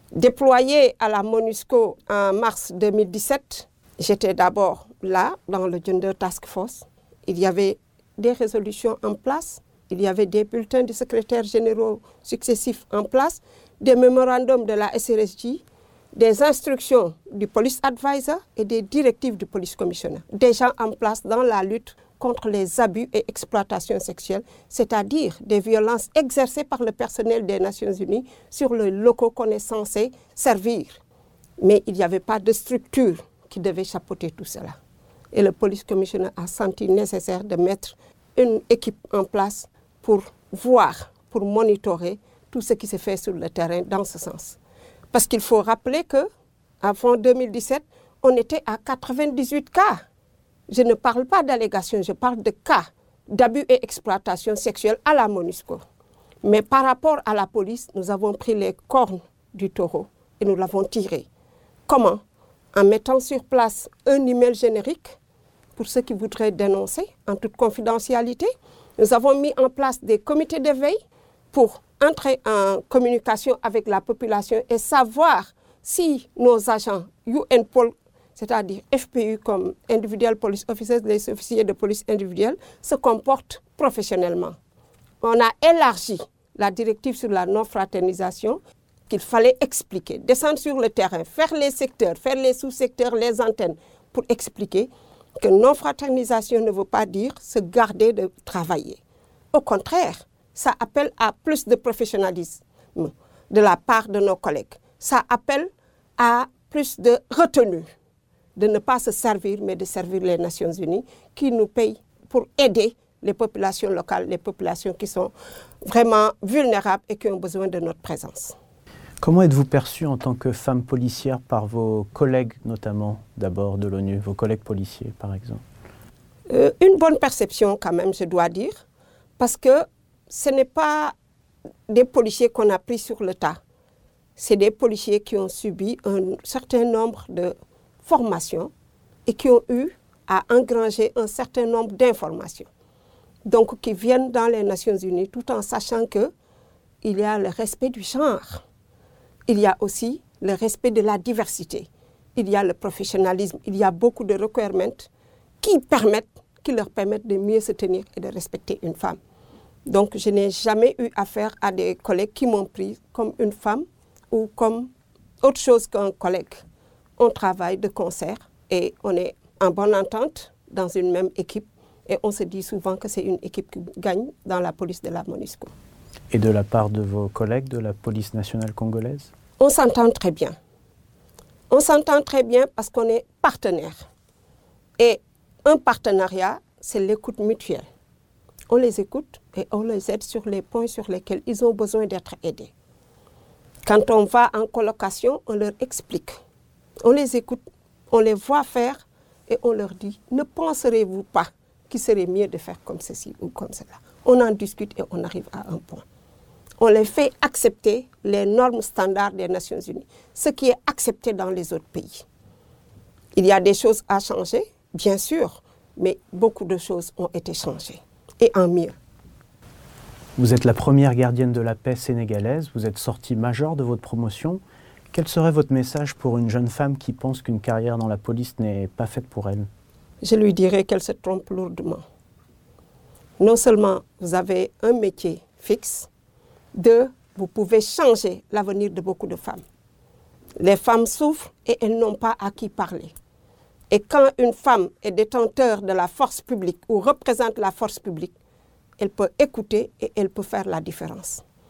Déployée à la MONUSCO en mars 2017, j'étais d'abord là, dans le Gender Task Force. Il y avait des résolutions en place, il y avait des bulletins de secrétaires généraux successifs en place, des mémorandums de la SRSJ, des instructions du Police Advisor et des directives du Police Commissioner, déjà en place dans la lutte contre les abus et exploitations sexuelles, c'est-à-dire des violences exercées par le personnel des Nations Unies sur les locaux qu'on est censé servir. Mais il n'y avait pas de structure qui devait chapeauter tout cela. Et le Police Commissioner a senti nécessaire de mettre une équipe en place pour voir, pour monitorer tout ce qui se fait sur le terrain dans ce sens. Parce qu'il faut rappeler qu'avant 2017, on était à 98 cas. Je ne parle pas d'allégations, je parle de cas d'abus et exploitation sexuelle à la MONUSCO. Mais par rapport à la police, nous avons pris les cornes du taureau et nous l'avons tiré. Comment? En mettant sur place un email générique pour ceux qui voudraient dénoncer en toute confidentialité. Nous avons mis en place des comités de veille pour entrer en communication avec la population et savoir si nos agents UNPOL, c'est-à-dire FPU comme Individual Police Officers, les officiers de police individuels, se comportent professionnellement. On a élargi la directive sur la non-fraternisation qu'il fallait expliquer, descendre sur le terrain, faire les secteurs, faire les sous-secteurs, les antennes, pour expliquer que non-fraternisation ne veut pas dire se garder de travailler. Au contraire, ça appelle à plus de professionnalisme de la part de nos collègues. Ça appelle à plus de retenue, de ne pas se servir, mais de servir les Nations Unies qui nous payent pour aider les populations locales, les populations qui sont vraiment vulnérables et qui ont besoin de notre présence. Comment êtes-vous perçue en tant que femme policière par vos collègues, notamment d'abord de l'ONU, vos collègues policiers par exemple? Une bonne perception quand même, je dois dire, parce que ce n'est pas des policiers qu'on a pris sur le tas. C'est des policiers qui ont subi un certain nombre de formations et qui ont eu à engranger un certain nombre d'informations. Donc, qui viennent dans les Nations Unies tout en sachant qu'il y a le respect du genre. Il y a aussi le respect de la diversité. Il y a le professionnalisme. Il y a beaucoup de requirements qui leur permettent de mieux se tenir et de respecter une femme. Donc, je n'ai jamais eu affaire à des collègues qui m'ont pris comme une femme ou comme autre chose qu'un collègue. On travaille de concert et on est en bonne entente dans une même équipe et on se dit souvent que c'est une équipe qui gagne dans la police de la MONUSCO. Et de la part de vos collègues de la police nationale congolaise? On s'entend très bien. On s'entend très bien parce qu'on est partenaires. Et un partenariat, c'est l'écoute mutuelle. On les écoute et on les aide sur les points sur lesquels ils ont besoin d'être aidés. Quand on va en colocation, on leur explique. On les écoute, on les voit faire et on leur dit « Ne penserez-vous pas qu'il serait mieux de faire comme ceci ou comme cela ?» On en discute et on arrive à un point. On les fait accepter les normes standards des Nations Unies, ce qui est accepté dans les autres pays. Il y a des choses à changer, bien sûr, mais beaucoup de choses ont été changées, et en mieux. Vous êtes la première gardienne de la paix sénégalaise, vous êtes sortie major de votre promotion. Quel serait votre message pour une jeune femme qui pense qu'une carrière dans la police n'est pas faite pour elle? Je lui dirais qu'elle se trompe lourdement. Non seulement vous avez un métier fixe, vous pouvez changer l'avenir de beaucoup de femmes. Les femmes souffrent et elles n'ont pas à qui parler. Et quand une femme est détenteur de la force publique ou représente la force publique, elle peut écouter et elle peut faire la différence.